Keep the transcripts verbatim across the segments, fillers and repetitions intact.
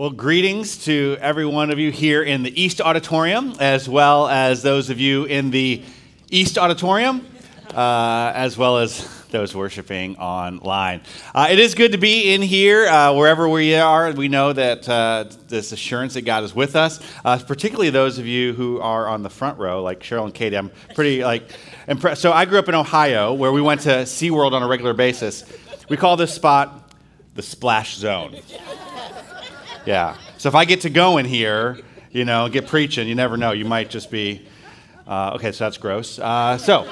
Well, greetings to every one of you here in the East Auditorium, as well as those of you in the East Auditorium, uh, as well as those worshiping online. Uh, it is good to be in here, uh, wherever we are. We know that uh, this assurance that God is with us, uh, particularly those of you who are on the front row, like Cheryl and Katie. I'm pretty like impressed. So I grew up in Ohio, where we went to SeaWorld on a regular basis. We call this spot the Splash Zone. Yeah. So if I get to go in here, you know, get preaching, you never know. You might just be, uh, okay, so that's gross. Uh, so,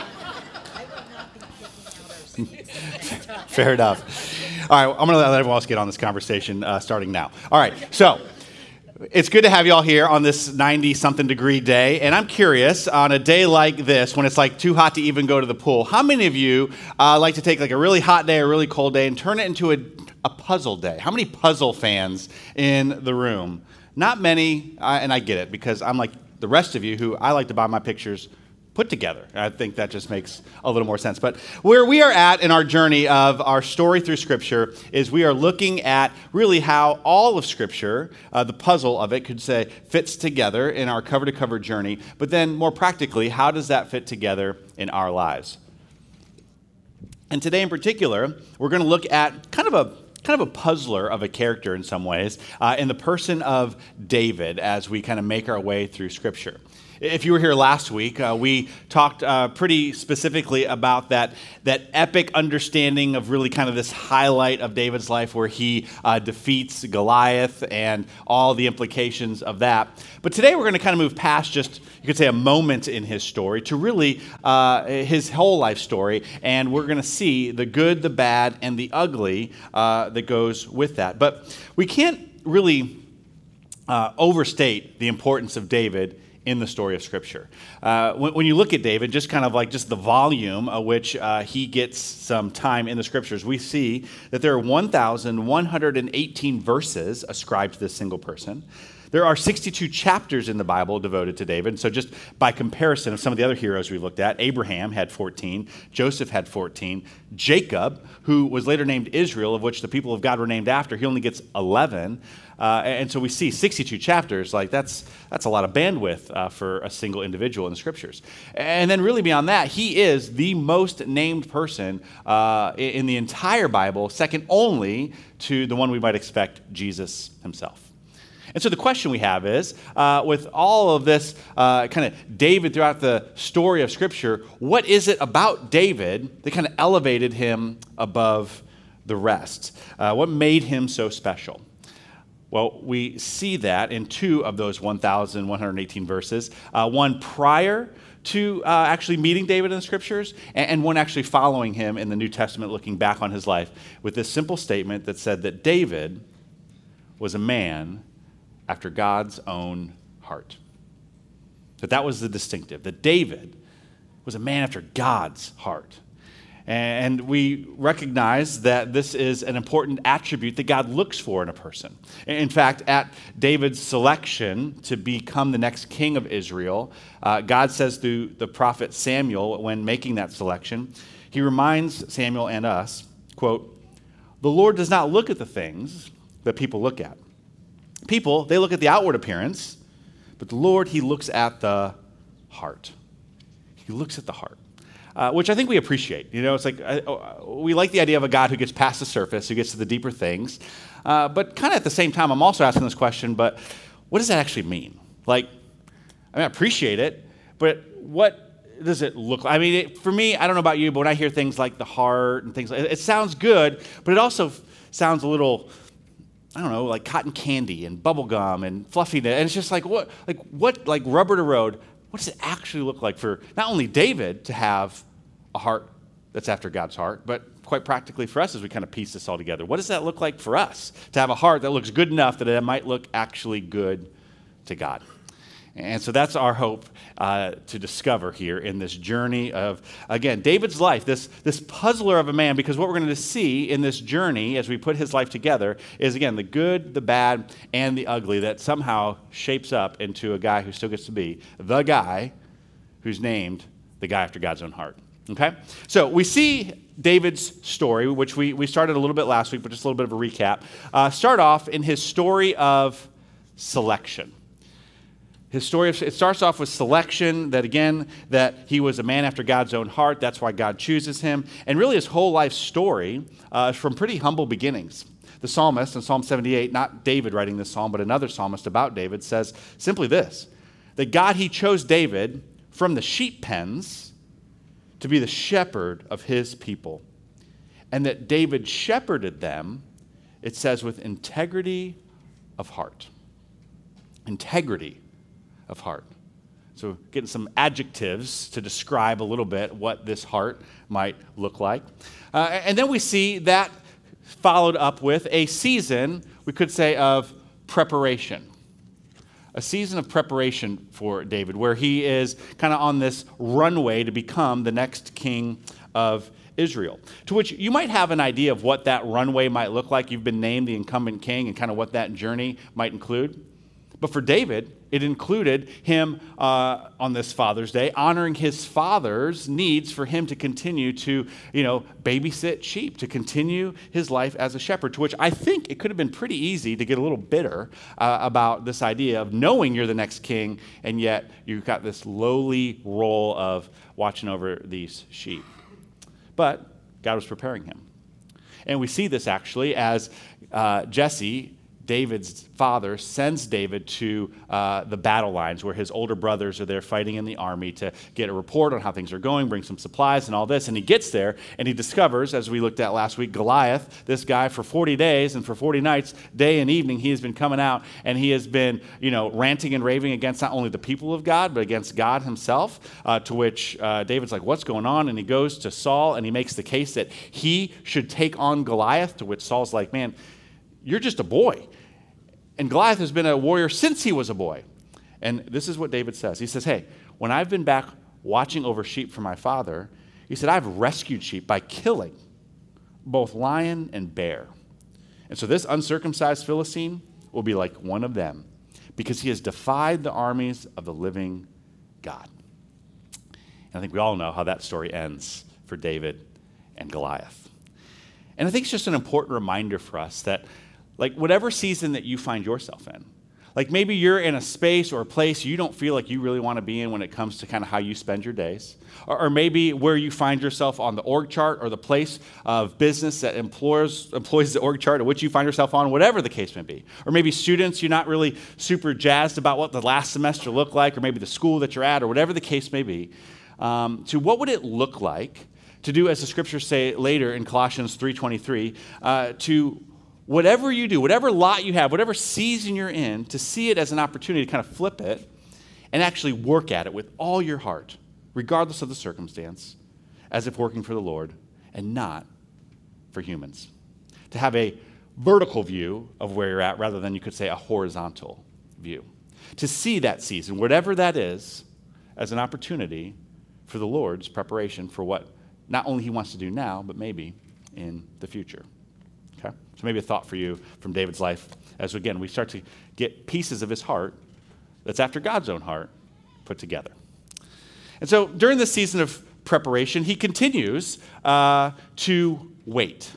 fair enough. All right, I'm going to let everyone else get on this conversation uh, starting now. All right, so it's good to have you all here on this ninety-something degree day. And I'm curious, on a day like this, when it's like too hot to even go to the pool, how many of you uh, like to take like a really hot day or really cold day and turn it into a A puzzle day? How many puzzle fans in the room? Not many, uh, and I get it, because I'm like the rest of you who I like to buy my pictures put together. I think that just makes a little more sense. But where we are at in our journey of our story through Scripture is we are looking at really how all of Scripture, uh, the puzzle of it, could say, fits together in our cover-to-cover journey. But then more practically, how does that fit together in our lives? And today in particular, we're going to look at kind of a kind of a puzzler of a character in some ways, uh, in the person of David as we kind of make our way through Scripture. If you were here last week, uh, we talked uh, pretty specifically about that, that epic understanding of really kind of this highlight of David's life where he uh, defeats Goliath and all the implications of that. But today we're going to kind of move past just, you could say, a moment in his story to really uh, his whole life story, and we're going to see the good, the bad, and the ugly uh, that goes with that. But we can't really uh, overstate the importance of David in the story of Scripture. Uh, when, when you look at David, just kind of like just the volume of which uh, he gets some time in the Scriptures, we see that there are one thousand one hundred eighteen verses ascribed to this single person. There are sixty-two chapters in the Bible devoted to David. So just by comparison of some of the other heroes we've looked at, Abraham had fourteen, Joseph had fourteen, Jacob, who was later named Israel, of which the people of God were named after, he only gets eleven. Uh, and so we see sixty-two chapters, like that's that's a lot of bandwidth uh, for a single individual in the Scriptures. And then really beyond that, he is the most named person uh, in the entire Bible, second only to the one we might expect, Jesus himself. And so the question we have is, uh, with all of this uh, kind of David throughout the story of Scripture, what is it about David that kind of elevated him above the rest? Uh, what made him so special? Well, we see that in two of those one thousand one hundred eighteen verses, uh, one prior to uh, actually meeting David in the Scriptures, and, and one actually following him in the New Testament, looking back on his life with this simple statement that said that David was a man after God's own heart. That that was the distinctive, that David was a man after God's heart. And we recognize that this is an important attribute that God looks for in a person. In fact, at David's selection to become the next king of Israel, uh, God says through the prophet Samuel, when making that selection, he reminds Samuel and us, quote, "The Lord does not look at the things that people look at. People, they look at the outward appearance, but the Lord, he looks at the heart." He looks at the heart. Uh, which I think we appreciate. You know, it's like uh, we like the idea of a God who gets past the surface, who gets to the deeper things. Uh, but kind of at the same time, I'm also asking this question, but what does that actually mean? Like, I mean, I appreciate it, but what does it look like? I mean, it, for me, I don't know about you, but when I hear things like the heart and things like it, it sounds good, but it also f- sounds a little, I don't know, like cotton candy and bubble gum and fluffiness. And it's just like, what, like, what, like rubber to road, what does it actually look like for not only David to have a heart that's after God's heart, but quite practically for us as we kind of piece this all together? What does that look like for us to have a heart that looks good enough that it might look actually good to God? And so that's our hope uh, to discover here in this journey of, again, David's life, this, this puzzler of a man, because what we're going to see in this journey as we put his life together is, again, the good, the bad, and the ugly that somehow shapes up into a guy who still gets to be the guy who's named the guy after God's own heart. Okay? So we see David's story, which we, we started a little bit last week, but just a little bit of a recap, uh, start off in his story of selection. His story, of, it starts off with selection, that again, that he was a man after God's own heart. That's why God chooses him. And really his whole life story uh, is from pretty humble beginnings. The psalmist in Psalm seventy-eight, not David writing this psalm, but another psalmist about David, says simply this, that God, he chose David from the sheep pens to be the shepherd of his people. And that David shepherded them, it says, with integrity of heart. Integrity of heart. So getting some adjectives to describe a little bit what this heart might look like. Uh, and then we see that followed up with a season, we could say, of preparation. A season of preparation for David, where he is kind of on this runway to become the next king of Israel. To which you might have an idea of what that runway might look like. You've been named the incumbent king and kind of what that journey might include. But for David, it included him uh, on this Father's Day, honoring his father's needs for him to continue to, you know, babysit sheep, to continue his life as a shepherd, to which I think it could have been pretty easy to get a little bitter uh, about this idea of knowing you're the next king, and yet you've got this lowly role of watching over these sheep. But God was preparing him. And we see this actually as uh, Jesse, David's father, sends David to uh, the battle lines where his older brothers are there fighting in the army to get a report on how things are going, bring some supplies and all this. And he gets there and he discovers, as we looked at last week, Goliath, this guy for forty days and for forty nights, day and evening, he has been coming out and he has been, you know, ranting and raving against not only the people of God, but against God himself, uh, to which uh, David's like, what's going on? And he goes to Saul and he makes the case that he should take on Goliath, to which Saul's like, man, you're just a boy. And Goliath has been a warrior since he was a boy. And this is what David says. He says, hey, when I've been back watching over sheep for my father, he said, I've rescued sheep by killing both lion and bear. And so this uncircumcised Philistine will be like one of them because he has defied the armies of the living God. And I think we all know how that story ends for David and Goliath. And I think it's just an important reminder for us that, like, whatever season that you find yourself in, like maybe you're in a space or a place you don't feel like you really want to be in when it comes to kind of how you spend your days. Or, or maybe where you find yourself on the org chart or the place of business that employs, employs the org chart at which you find yourself on, whatever the case may be. Or maybe students, you're not really super jazzed about what the last semester looked like, or maybe the school that you're at, or whatever the case may be. Um, to what would it look like to do, as the scriptures say later in Colossians three twenty-three, uh, to whatever you do, whatever lot you have, whatever season you're in, to see it as an opportunity to kind of flip it and actually work at it with all your heart, regardless of the circumstance, as if working for the Lord and not for humans. To have a vertical view of where you're at rather than, you could say, a horizontal view. To see that season, whatever that is, as an opportunity for the Lord's preparation for what not only he wants to do now, but maybe in the future. Okay? So maybe a thought for you from David's life as, again, we start to get pieces of his heart that's after God's own heart put together. And so during this season of preparation, he continues uh, to wait.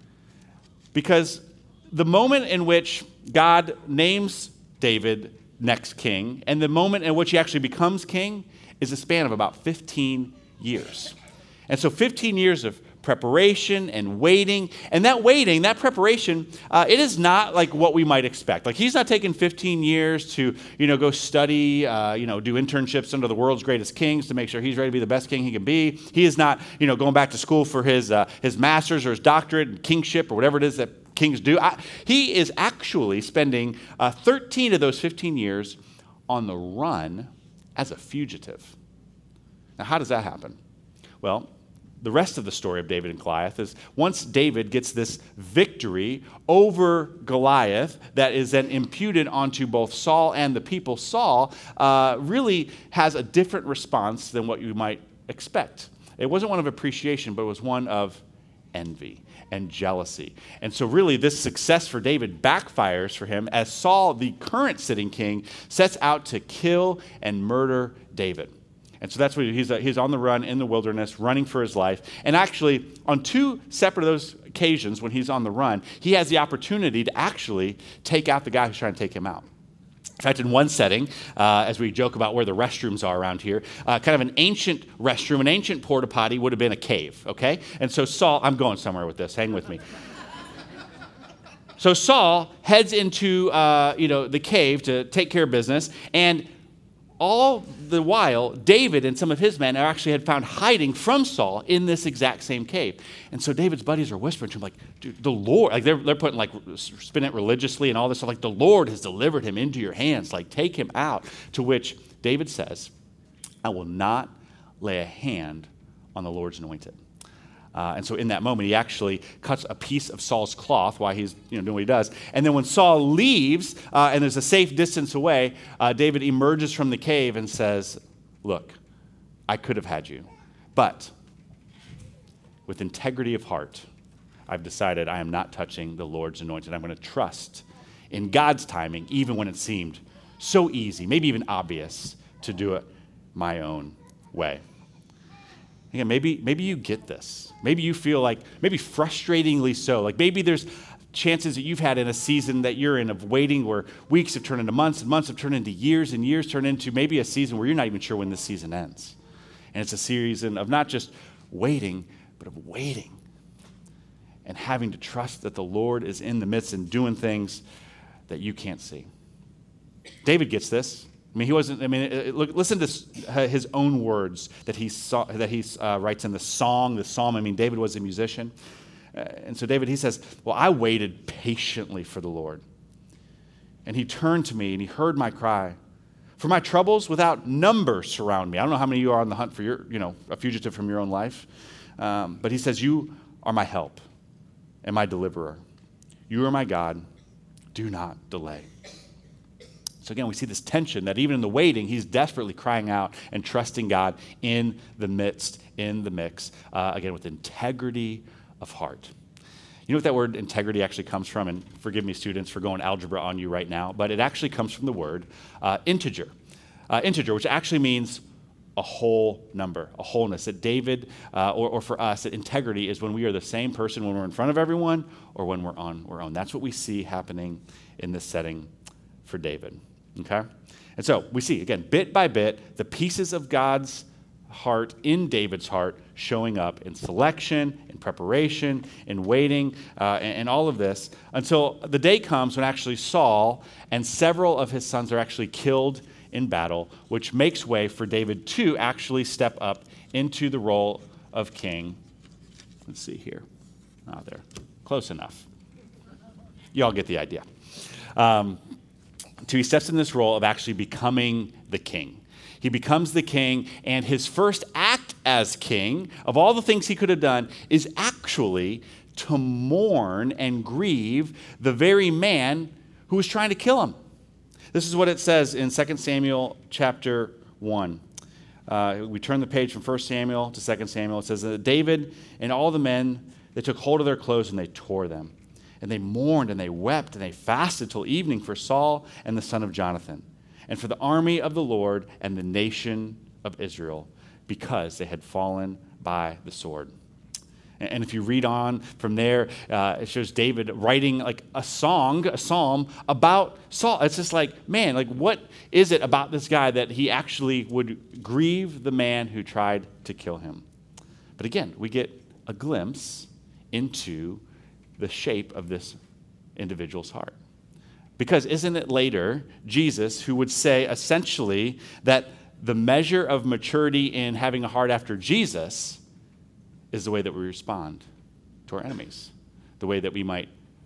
Because the moment in which God names David next king and the moment in which he actually becomes king is a span of about fifteen years. And so fifteen years of preparation and waiting. And that waiting, that preparation, uh, it is not like what we might expect. Like he's not taking fifteen years to, you know, go study, uh, you know, do internships under the world's greatest kings to make sure he's ready to be the best king he can be. He is not, you know, going back to school for his uh, his master's or his doctorate in kingship or whatever it is that kings do. I, he is actually spending uh, thirteen of those fifteen years on the run as a fugitive. Now, how does that happen? Well, the rest of the story of David and Goliath is once David gets this victory over Goliath that is then imputed onto both Saul and the people, Saul uh, really has a different response than what you might expect. It wasn't one of appreciation, but it was one of envy and jealousy. And so really this success for David backfires for him as Saul, the current sitting king, sets out to kill and murder David. And so that's what he's, he's on the run in the wilderness, running for his life. And actually, on two separate of those occasions when he's on the run, he has the opportunity to actually take out the guy who's trying to take him out. In fact, in one setting, uh, as we joke about where the restrooms are around here, uh, kind of an ancient restroom, an ancient porta potty would have been a cave, okay? And so Saul, I'm going somewhere with this, hang with me. So Saul heads into uh, you know, the cave to take care of business, and all the while, David and some of his men are actually had found hiding from Saul in this exact same cave. And so David's buddies are whispering to him, like, dude, the Lord, like they're, they're putting, like, spin it religiously and all this stuff, like, the Lord has delivered him into your hands, like, take him out. To which David says, I will not lay a hand on the Lord's anointed. Uh, and so in that moment, he actually cuts a piece of Saul's cloth while he's you know, doing what he does. And then when Saul leaves, uh, and there's a safe distance away, uh, David emerges from the cave and says, look, I could have had you, but with integrity of heart, I've decided I am not touching the Lord's anointed. I'm going to trust in God's timing, even when it seemed so easy, maybe even obvious, to do it my own way. Again, maybe, maybe you get this. Maybe you feel like, maybe frustratingly so, like maybe there's chances that you've had in a season that you're in of waiting where weeks have turned into months and months have turned into years and years turn into maybe a season where you're not even sure when this season ends. And it's a season of not just waiting, but of waiting and having to trust that the Lord is in the midst and doing things that you can't see. David gets this. I mean, he wasn't, I mean, it, look, listen to his own words that he saw, that he uh, writes in the song, the psalm. I mean, David was a musician. Uh, and so David, he says, well, I waited patiently for the Lord. And he turned to me and he heard my cry. For my troubles without number surround me. I don't know how many of you are on the hunt for your, you know, a fugitive from your own life. Um, but he says, you are my help and my deliverer. You are my God. Do not delay. So again, we see this tension that even in the waiting, he's desperately crying out and trusting God in the midst, in the mix, uh, again, with integrity of heart. You know what that word integrity actually comes from? And forgive me, students, for going algebra on you right now, but it actually comes from the word uh, integer. Uh, integer, which actually means a whole number, a wholeness. That David, uh, or, or for us, that integrity is when we are the same person when we're in front of everyone or when we're on our own. That's what we see happening in this setting for David. Okay? And so we see, again, bit by bit, the pieces of God's heart in David's heart showing up in selection, in preparation, in waiting, uh, and, and all of this until the day comes when actually Saul and several of his sons are actually killed in battle, which makes way for David to actually step up into the role of king. Let's see here. Oh, there. Close enough. Y'all get the idea. Um, So he steps in this role of actually becoming the king. He becomes the king, and his first act as king, of all the things he could have done, is actually to mourn and grieve the very man who was trying to kill him. This is what it says in Second Samuel chapter one. Uh, we turn the page from First Samuel to Second Samuel. It says that David and all the men, they took hold of their clothes and they tore them. And they mourned and they wept and they fasted till evening for Saul and the son of Jonathan, and for the army of the Lord and the nation of Israel, because they had fallen by the sword. And if you read on from there, uh, it shows David writing like a song, a psalm about Saul. It's just like, man, like what is it about this guy that he actually would grieve the man who tried to kill him? But again, we get a glimpse into the shape of this individual's heart. Because isn't it later Jesus who would say essentially that the measure of maturity in having a heart after Jesus is the way that we respond to our enemies, the way that we might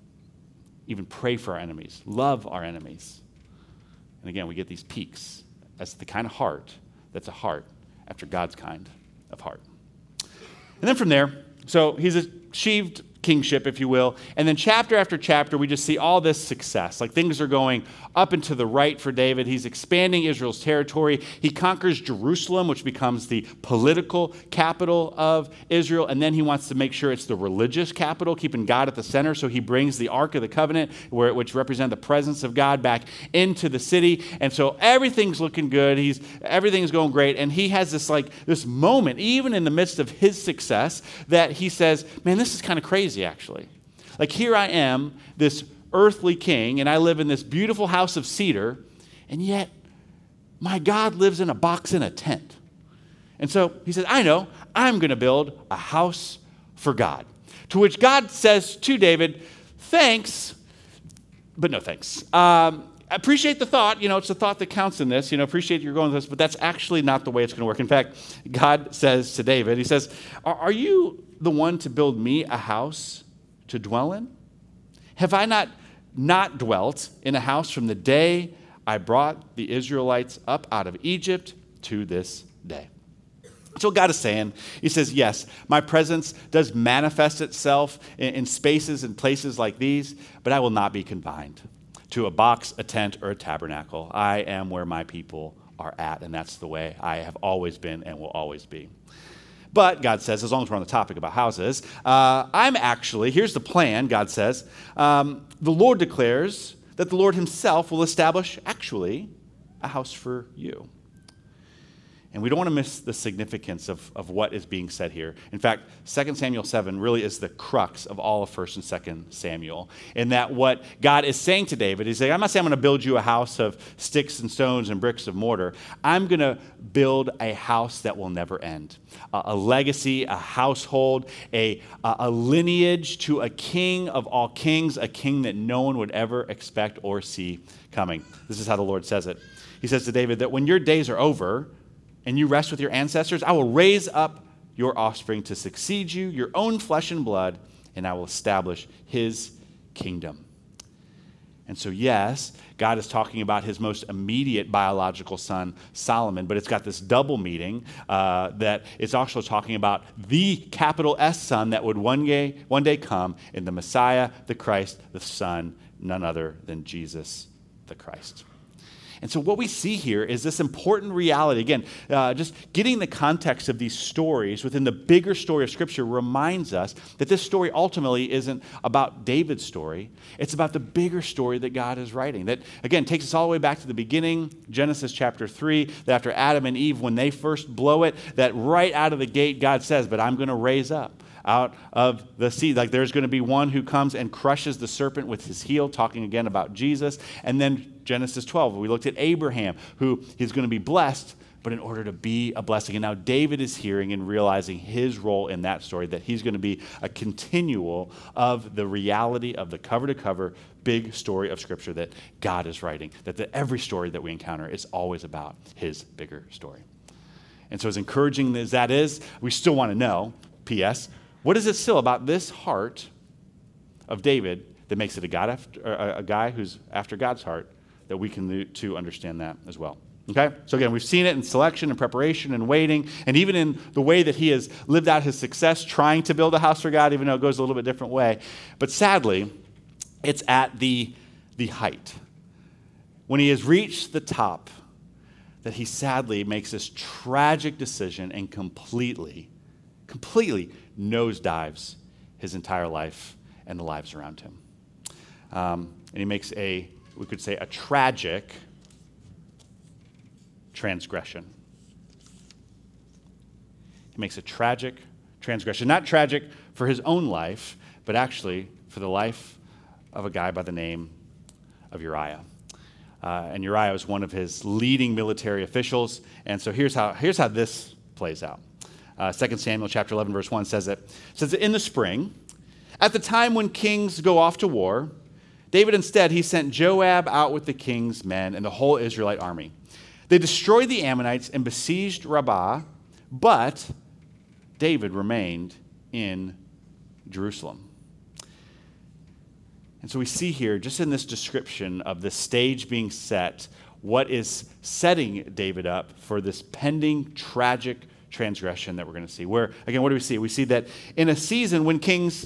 even pray for our enemies, love our enemies. And again, we get these peaks as the kind of heart that's a heart after God's kind of heart. And then from there, so he's achieved kingship, if you will. And then chapter after chapter, we just see all this success. Like things are going up and to the right for David. He's expanding Israel's territory. He conquers Jerusalem, which becomes the political capital of Israel. And then he wants to make sure it's the religious capital, keeping God at the center. So he brings the Ark of the Covenant, where, which represents the presence of God, back into the city. And so everything's looking good. He's everything's going great. And he has this like this moment, even in the midst of his success, that he says, man, this is kind of crazy, actually. Like here I am, this earthly king, and I live in this beautiful house of cedar, and yet my God lives in a box in a tent. And so he says, I know, I'm going to build a house for God. To which God says to David, thanks, but no thanks. Um, I appreciate the thought. You know, it's the thought that counts in this. You know, appreciate you're going with this, but that's actually not the way it's going to work. In fact, God says to David, he says, are, are you the one to build me a house to dwell in? Have I not not dwelt in a house from the day I brought the Israelites up out of Egypt to this day? So God is saying, he says, yes, my presence does manifest itself in, in spaces and places like these, but I will not be confined to a box, a tent, or a tabernacle. I am where my people are at, and that's the way I have always been and will always be. But God says, as long as we're on the topic about houses, uh, I'm actually, here's the plan, God says, um, the Lord declares that the Lord himself will establish actually a house for you. And we don't want to miss the significance of, of what is being said here. In fact, Second Samuel seven really is the crux of all of First and Second Samuel. In that what God is saying to David, he's saying, I'm not saying I'm going to build you a house of sticks and stones and bricks of mortar. I'm going to build a house that will never end. Uh, a legacy, a household, a, uh, a lineage to a king of all kings, a king that no one would ever expect or see coming. This is how the Lord says it. He says to David that when your days are over, and you rest with your ancestors, I will raise up your offspring to succeed you, your own flesh and blood, and I will establish his kingdom. And so, yes, God is talking about his most immediate biological son, Solomon, but it's got this double meaning uh, that it's also talking about the capital S son that would one day, one day come in the Messiah, the Christ, the Son, none other than Jesus the Christ. And so what we see here is this important reality. Again, uh, just getting the context of these stories within the bigger story of Scripture reminds us that this story ultimately isn't about David's story. It's about the bigger story that God is writing. That, again, takes us all the way back to the beginning, Genesis chapter three, that after Adam and Eve, when they first blow it, that right out of the gate, God says, but I'm going to raise up out of the seed. Like there's going to be one who comes and crushes the serpent with his heel, talking again about Jesus. And then Genesis twelve, we looked at Abraham, who is going to be blessed, but in order to be a blessing. And now David is hearing and realizing his role in that story, that he's going to be a continual of the reality of the cover-to-cover big story of Scripture that God is writing, that the, every story that we encounter is always about his bigger story. And so as encouraging as that is, we still want to know, P S, what is it still about this heart of David that makes it a, God after, a guy who's after God's heart, that we can to understand that as well? Okay? So again, we've seen it in selection and preparation and waiting, and even in the way that he has lived out his success trying to build a house for God, even though it goes a little bit different way. But sadly, it's at the, the height, when he has reached the top, that he sadly makes this tragic decision and completely, completely nosedives his entire life and the lives around him. Um, and he makes a, we could say, a tragic transgression. He makes a tragic transgression. Not tragic for his own life, but actually for the life of a guy by the name of Uriah. Uh, and Uriah was one of his leading military officials. And so here's how, here's how this plays out. Uh, Second Samuel chapter eleven, verse one says it. It says, in the spring, at the time when kings go off to war, David instead, he sent Joab out with the king's men and the whole Israelite army. They destroyed the Ammonites and besieged Rabbah, but David remained in Jerusalem. And so we see here, just in this description of the stage being set, what is setting David up for this pending tragic transgression that we're going to see. Where, again, what do we see? We see that in a season when kings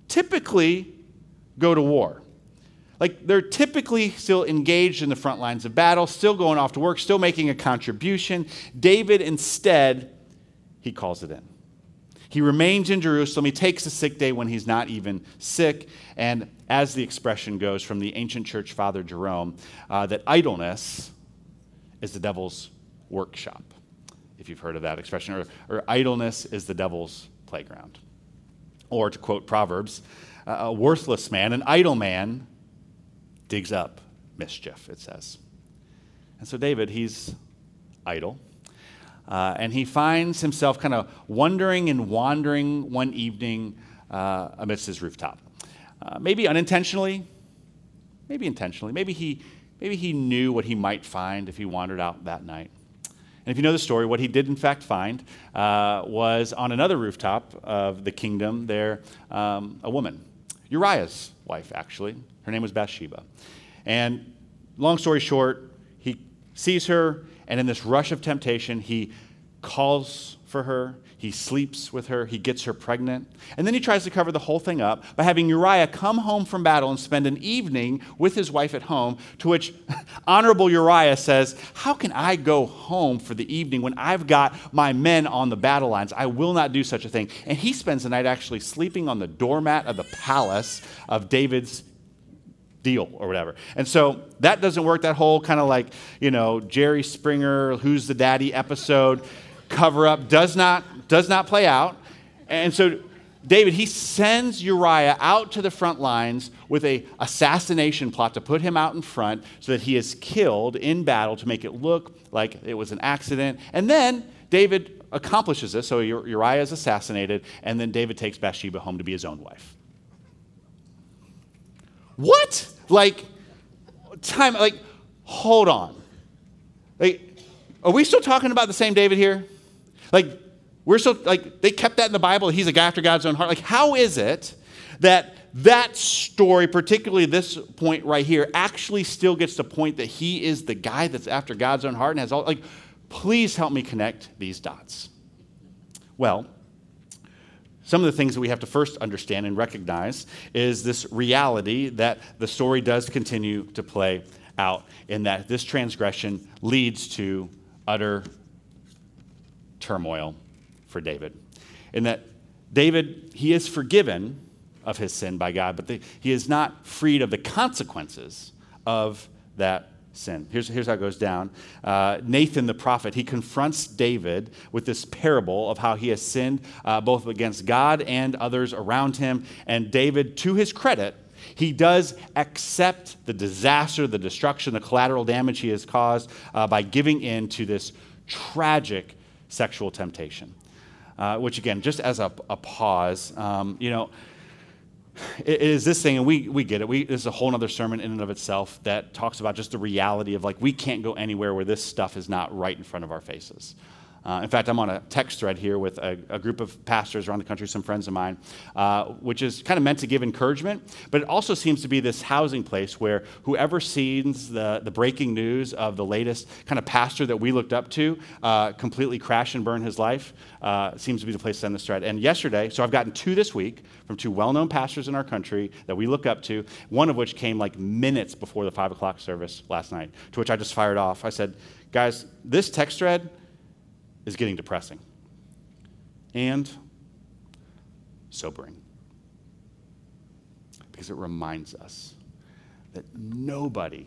typically go to war. Like, they're typically still engaged in the front lines of battle, still going off to work, still making a contribution. David, instead, he calls it in. He remains in Jerusalem. He takes a sick day when he's not even sick. And as the expression goes from the ancient church father Jerome, uh, that idleness is the devil's workshop, if you've heard of that expression, or, or idleness is the devil's playground. Or to quote Proverbs, uh, a worthless man, an idle man, digs up mischief, it says. And so David, he's idle. Uh, and he finds himself kind of wandering and wandering one evening uh, amidst his rooftop. Uh, maybe unintentionally, maybe intentionally. Maybe he, maybe he knew what he might find if he wandered out that night. And if you know the story, what he did in fact find uh, was on another rooftop of the kingdom there, um, a woman, Uriah's wife, actually. Her name was Bathsheba. And long story short, he sees her, and in this rush of temptation, he calls for her, he sleeps with her, he gets her pregnant, and then he tries to cover the whole thing up by having Uriah come home from battle and spend an evening with his wife at home, to which honorable Uriah says, "How can I go home for the evening when I've got my men on the battle lines? I will not do such a thing." And he spends the night actually sleeping on the doormat of the palace of David's deal or whatever. And so that doesn't work. That whole kind of like, you know, Jerry Springer, Who's the Daddy episode cover up does not does not play out. And so David, he sends Uriah out to the front lines with a assassination plot to put him out in front so that he is killed in battle to make it look like it was an accident. And then David accomplishes this. So Uriah is assassinated, and then David takes Bathsheba home to be his own wife. What? Like, time, like, hold on. Like, are we still talking about the same David here? Like, we're still, like, they kept that in the Bible. He's a guy after God's own heart. Like, how is it that that story, particularly this point right here, actually still gets the point that he is the guy that's after God's own heart and has all, like, please help me connect these dots. Well, some of the things that we have to first understand and recognize is this reality that the story does continue to play out, in that this transgression leads to utter turmoil for David. In that David, he is forgiven of his sin by God, but the, he is not freed of the consequences of that sin. Here's, here's how it goes down. Uh, Nathan the prophet, he confronts David with this parable of how he has sinned uh, both against God and others around him. And David, to his credit, he does accept the disaster, the destruction, the collateral damage he has caused uh, by giving in to this tragic sexual temptation. Uh, which again, just as a, a pause, um, you know, it is this thing, and we we get it. We this is a whole other sermon in and of itself that talks about just the reality of, like, we can't go anywhere where this stuff is not right in front of our faces. Uh, in fact, I'm on a text thread here with a, a group of pastors around the country, some friends of mine, uh, which is kind of meant to give encouragement, but it also seems to be this housing place where whoever sees the, the breaking news of the latest kind of pastor that we looked up to uh, completely crash and burn his life uh, seems to be the place to send this thread. And yesterday, so I've gotten two this week from two well-known pastors in our country that we look up to, one of which came like minutes before the five o'clock service last night, to which I just fired off. I said, guys, this text thread is getting depressing and sobering, because it reminds us that nobody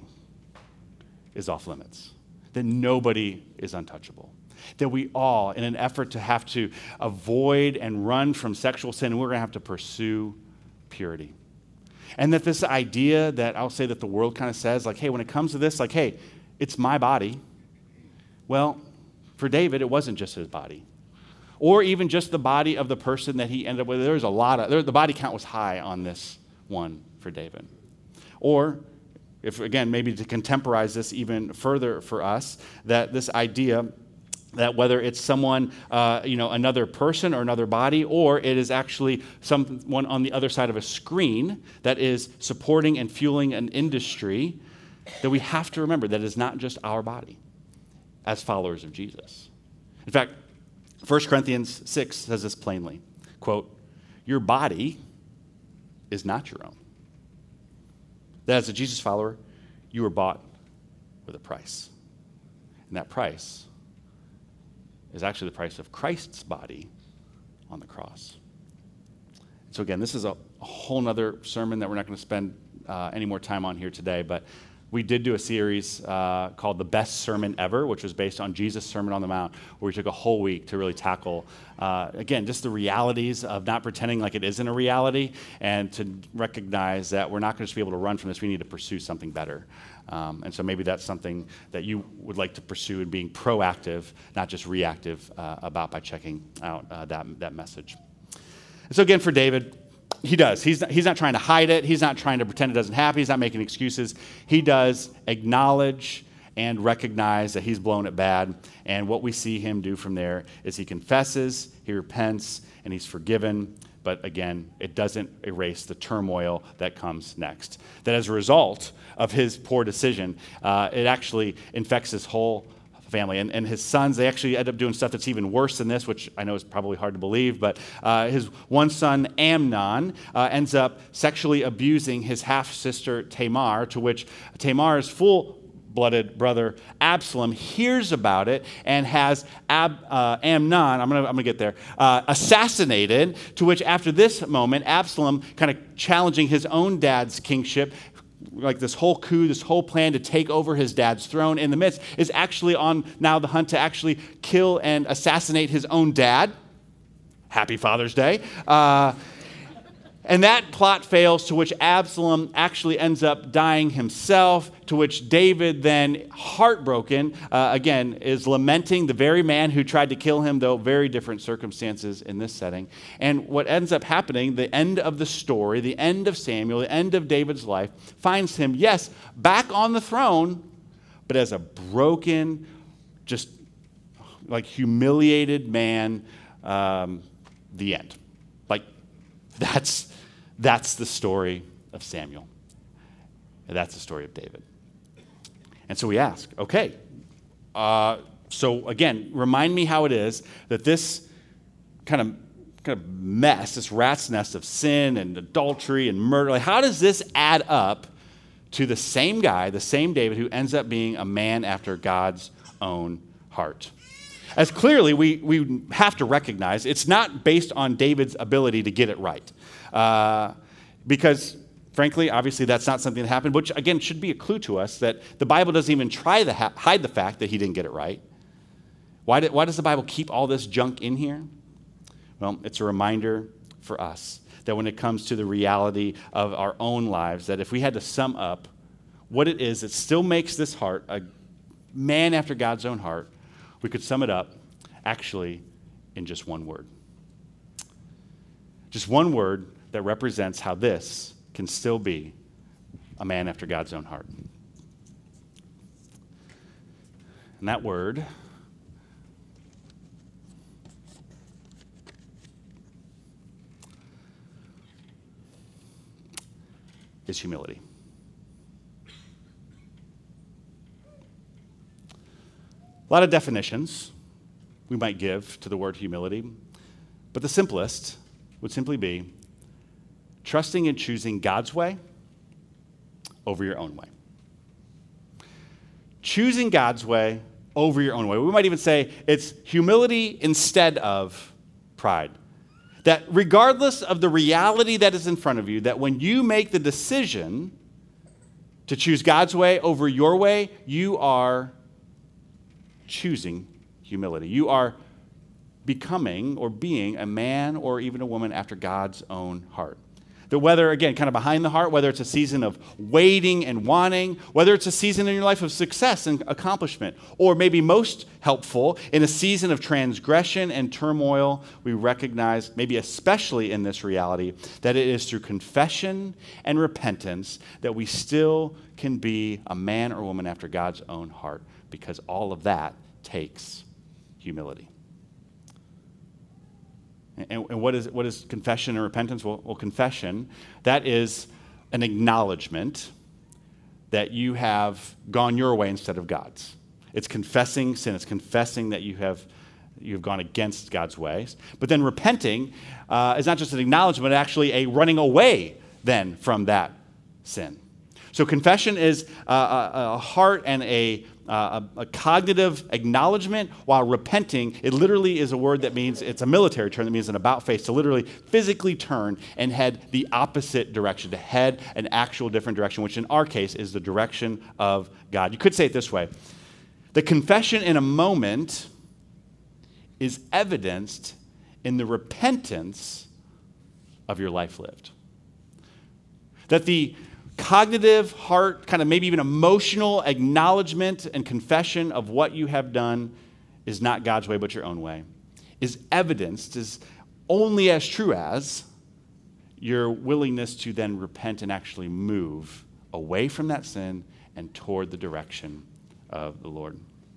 is off limits, that nobody is untouchable, that we all, in an effort to have to avoid and run from sexual sin, we're going to have to pursue purity. And that this idea that I'll say that the world kind of says, like, hey, when it comes to this, like, hey, it's my body. Well, for David, it wasn't just his body, or even just the body of the person that he ended up with. There was a lot of, there, the body count was high on this one for David. Or, if again, maybe to contemporize this even further for us, that this idea that whether it's someone, uh, you know, another person or another body, or it is actually someone on the other side of a screen that is supporting and fueling an industry, that we have to remember that it is not just our body as followers of Jesus. In fact, First Corinthians six says this plainly, quote, your body is not your own. That as a Jesus follower, you were bought with a price. And that price is actually the price of Christ's body on the cross. So again, this is a, a whole other sermon that we're not going to spend uh, any more time on here today, but we did do a series uh, called The Best Sermon Ever, which was based on Jesus' Sermon on the Mount, where we took a whole week to really tackle, uh, again, just the realities of not pretending like it isn't a reality, and to recognize that we're not going to just be able to run from this. We need to pursue something better. Um, and so maybe that's something that you would like to pursue in being proactive, not just reactive uh, about by checking out uh, that, that message. And so again, for David, he does. He's not, he's not trying to hide it. He's not trying to pretend it doesn't happen. He's not making excuses. He does acknowledge and recognize that he's blown it bad. And what we see him do from there is he confesses, he repents, and he's forgiven. But again, it doesn't erase the turmoil that comes next. That as a result of his poor decision, uh, it actually infects his whole family. And, and his sons, they actually end up doing stuff that's even worse than this, which I know is probably hard to believe, but uh, his one son, Amnon, uh, ends up sexually abusing his half-sister, Tamar, to which Tamar's full-blooded brother, Absalom, hears about it and has Ab, uh, Amnon, I'm going to I'm gonna get there, uh, assassinated, to which after this moment, Absalom, kind of challenging his own dad's kingship, like this whole coup, this whole plan to take over his dad's throne in the midst, is actually on now the hunt to actually kill and assassinate his own dad. Happy Father's Day. Uh, and that plot fails, to which Absalom actually ends up dying himself, to which David then, heartbroken, uh, again, is lamenting the very man who tried to kill him, though very different circumstances in this setting. And what ends up happening, the end of the story, the end of Samuel, the end of David's life, finds him, yes, back on the throne, but as a broken, just like humiliated man, um, the end. Like, that's that's the story of Samuel. And that's the story of David. And so we ask, okay, uh, so again, remind me how it is that this kind of kind of mess, this rat's nest of sin and adultery and murder, like how does this add up to the same guy, the same David, who ends up being a man after God's own heart? As clearly we, we have to recognize, it's not based on David's ability to get it right. Uh, because, frankly, obviously that's not something that happened, which, again, should be a clue to us that the Bible doesn't even try to ha- hide the fact that he didn't get it right. Why, did, why does the Bible keep all this junk in here? Well, it's a reminder for us that when it comes to the reality of our own lives, that if we had to sum up what it is that still makes this heart a man after God's own heart, we could sum it up actually in just one word. Just one word that represents how this can still be a man after God's own heart. And that word is humility. A lot of definitions we might give to the word humility, but the simplest would simply be trusting and choosing God's way over your own way. Choosing God's way over your own way. We might even say it's humility instead of pride. That regardless of the reality that is in front of you, that when you make the decision to choose God's way over your way, you are choosing humility. You are becoming or being a man or even a woman after God's own heart. That whether, again, kind of behind the heart, whether it's a season of waiting and wanting, whether it's a season in your life of success and accomplishment, or maybe most helpful, in a season of transgression and turmoil, we recognize, maybe especially in this reality, that it is through confession and repentance that we still can be a man or woman after God's own heart, because all of that takes humility. And, and what is what is confession and repentance? Well, well, confession, that is an acknowledgement that you have gone your way instead of God's. It's confessing sin. It's confessing that you have you have gone against God's ways. But then repenting uh, is not just an acknowledgement, but actually a running away then from that sin. So confession is a, a, a heart and a, a, a cognitive acknowledgement, while repenting, it literally is a word that means, it's a military term that means an about face, to literally physically turn and head the opposite direction, to head an actual different direction, which in our case is the direction of God. You could say it this way: the confession in a moment is evidenced in the repentance of your life lived. That the cognitive, heart, kind of maybe even emotional acknowledgement and confession of what you have done is not God's way but your own way, is evidenced, is only as true as your willingness to then repent and actually move away from that sin and toward the direction of the Lord.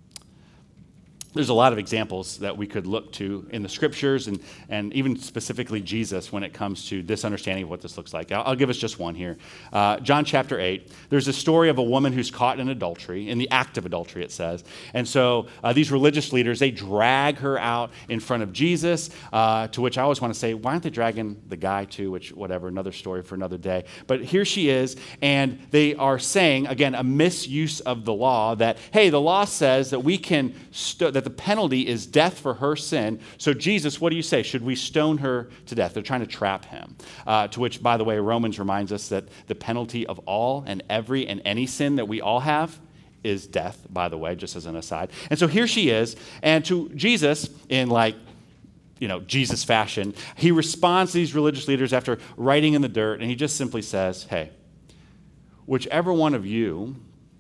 There's a lot of examples that we could look to in the scriptures and, and even specifically Jesus when it comes to this understanding of what this looks like. I'll, I'll give us just one here. Uh, John chapter eight, there's a story of a woman who's caught in adultery, in the act of adultery it says. And so uh, these religious leaders, they drag her out in front of Jesus, uh, to which I always want to say, why aren't they dragging the guy too, which whatever, another story for another day. But here she is, and they are saying, again, a misuse of the law, that, hey, the law says that we can, st- that the penalty is death for her sin. So Jesus, what do you say? Should we stone her to death? They're trying to trap him. Uh, to which, by the way, Romans reminds us that the penalty of all and every and any sin that we all have is death, by the way, just as an aside. And so here she is, and to Jesus, in like, you know, Jesus fashion, he responds to these religious leaders after writing in the dirt, and he just simply says, hey, whichever one of you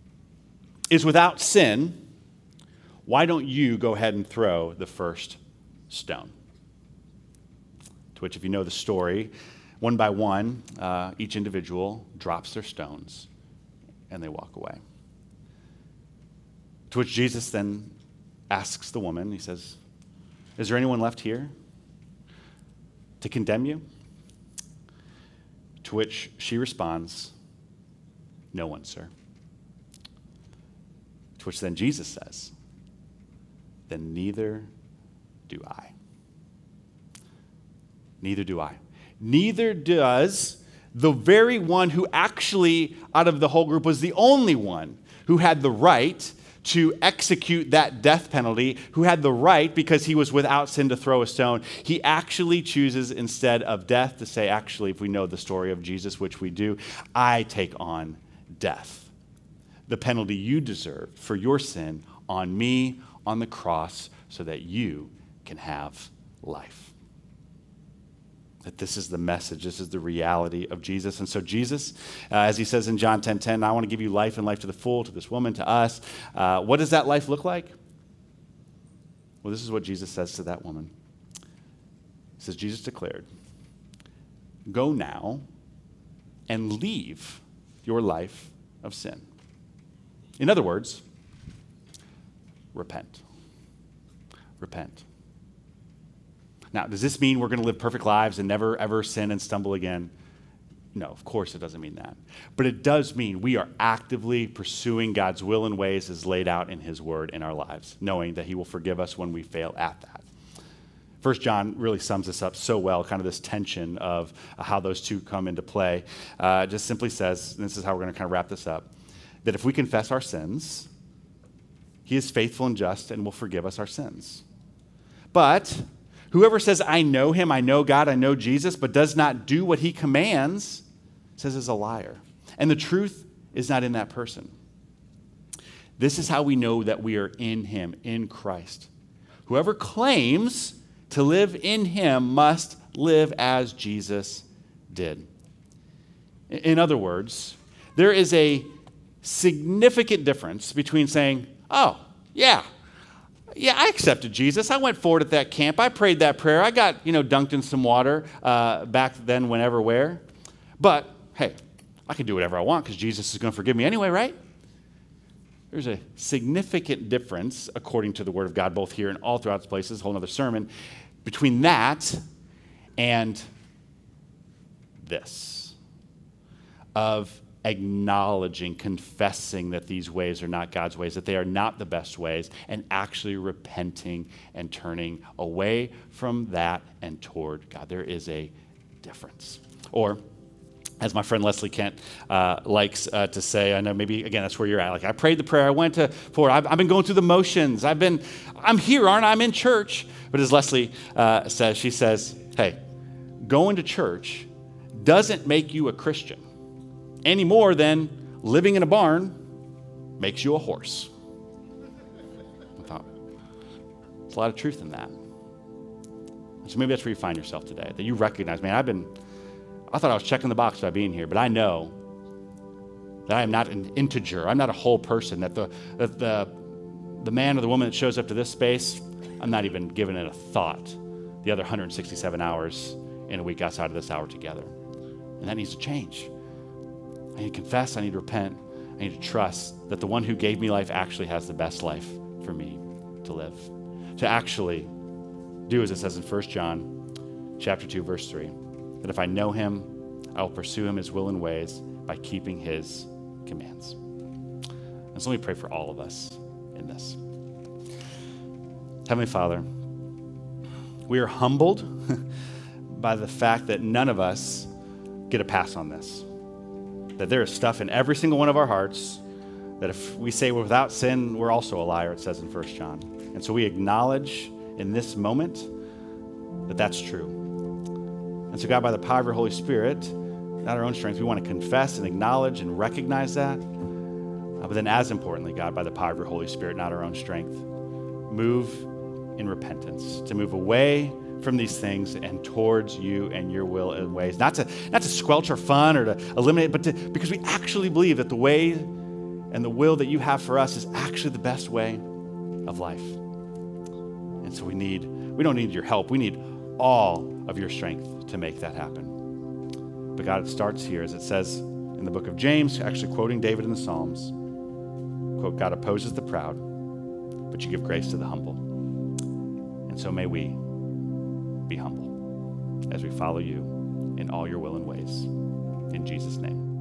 is without sin, why don't you go ahead and throw the first stone? To which, if you know the story, one by one, uh, each individual drops their stones and they walk away. To which Jesus then asks the woman, he says, is there anyone left here to condemn you? To which she responds, no one, sir. To which then Jesus says, then neither do I. Neither do I. Neither does the very one who actually, out of the whole group, was the only one who had the right to execute that death penalty, who had the right, because he was without sin, to throw a stone. He actually chooses, instead of death, to say, actually, if we know the story of Jesus, which we do, I take on death. The penalty you deserved for your sin on me, on the cross, so that you can have life. That this is the message, this is the reality of Jesus. And so Jesus, uh, as he says in John ten ten, I want to give you life and life to the full, to this woman, to us. Uh, what does that life look like? Well, this is what Jesus says to that woman. He says, Jesus declared, go now and leave your life of sin. In other words, repent. Repent. Now, does this mean we're going to live perfect lives and never, ever sin and stumble again? No, of course it doesn't mean that. But it does mean we are actively pursuing God's will and ways as laid out in his word in our lives, knowing that he will forgive us when we fail at that. First John really sums this up so well, kind of this tension of how those two come into play. Uh, it just simply says, and this is how we're going to kind of wrap this up, that if we confess our sins, he is faithful and just and will forgive us our sins. But whoever says, I know him, I know God, I know Jesus, but does not do what he commands, says is a liar. And the truth is not in that person. This is how we know that we are in him, in Christ. Whoever claims to live in him must live as Jesus did. In other words, there is a significant difference between saying, oh, yeah, yeah, I accepted Jesus. I went forward at that camp. I prayed that prayer. I got, you know, dunked in some water uh, back then, whenever, where. But, hey, I can do whatever I want because Jesus is going to forgive me anyway, right? There's a significant difference, according to the Word of God, both here and all throughout the places, a whole other sermon, between that and this, of acknowledging, confessing that these ways are not God's ways, that they are not the best ways, and actually repenting and turning away from that and toward God. There is a difference. Or As my friend Leslie Kent uh, likes uh, to say, I know maybe, again, that's where you're at. Like, I prayed the prayer, I went to for I've, I've been going through the motions. I've been, I'm here, aren't I? I'm in church. But as Leslie uh, says, she says, hey, going to church doesn't make you a Christian any more than living in a barn makes you a horse. I thought, there's a lot of truth in that. So maybe that's where you find yourself today, that you recognize, man, I've been, I thought I was checking the box by being here, but I know that I am not an integer. I'm not a whole person, that the, that the, the man or the woman that shows up to this space, I'm not even giving it a thought the other one hundred sixty-seven hours in a week outside of this hour together. And that needs to change. I need to confess, I need to repent, I need to trust that the one who gave me life actually has the best life for me to live. To actually do as it says in First John chapter two, verse three, that if I know him, I will pursue him his will and ways by keeping his commands. And so let me pray for all of us in this. Heavenly Father, we are humbled by the fact that none of us get a pass on this. That there is stuff in every single one of our hearts that if we say we're without sin, we're also a liar, it says in First John. And so we acknowledge in this moment that that's true. And so God, by the power of your Holy Spirit, not our own strength, we want to confess and acknowledge and recognize that. Uh, but then as importantly, God, by the power of your Holy Spirit, not our own strength, move in repentance, to move away from these things and towards you and your will and ways. Not to, not to squelch our fun or to eliminate, but to, because we actually believe that the way and the will that you have for us is actually the best way of life. And so we need, we don't need your help. We need all of your strength to make that happen. But God, it starts here, as it says in the book of James, actually quoting David in the Psalms, quote, God opposes the proud, but you give grace to the humble. And so may we be humble as we follow you in all your will and ways. In Jesus' name.